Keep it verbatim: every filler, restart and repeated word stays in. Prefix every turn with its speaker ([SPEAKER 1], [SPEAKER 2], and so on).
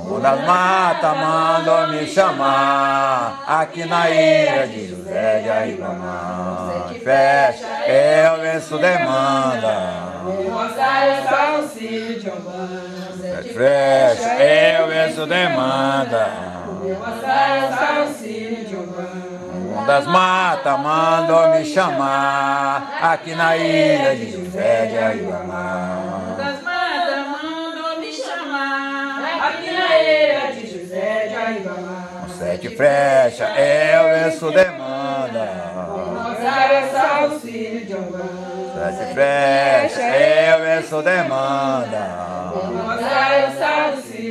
[SPEAKER 1] O das matas mandou me chamar, aqui na ilha de José de Aibamã. Sete fecha, eu venço demanda.
[SPEAKER 2] O rosário é só auxílio de Umbanda.
[SPEAKER 1] Sete fecha, eu venço demanda.
[SPEAKER 2] O rosário é só auxílio de Umbanda.
[SPEAKER 1] O das matas mandou me chamar, aqui na ilha de José de Aibamã.
[SPEAKER 2] Das matas mandou me chamar, aqui na ilha de José de Aibamã.
[SPEAKER 1] Sete fecha, eu venço demanda.
[SPEAKER 2] O rosário é só auxílio de Umbanda.
[SPEAKER 1] Sete fecha, eu venço demanda.
[SPEAKER 2] O rosário é só auxílio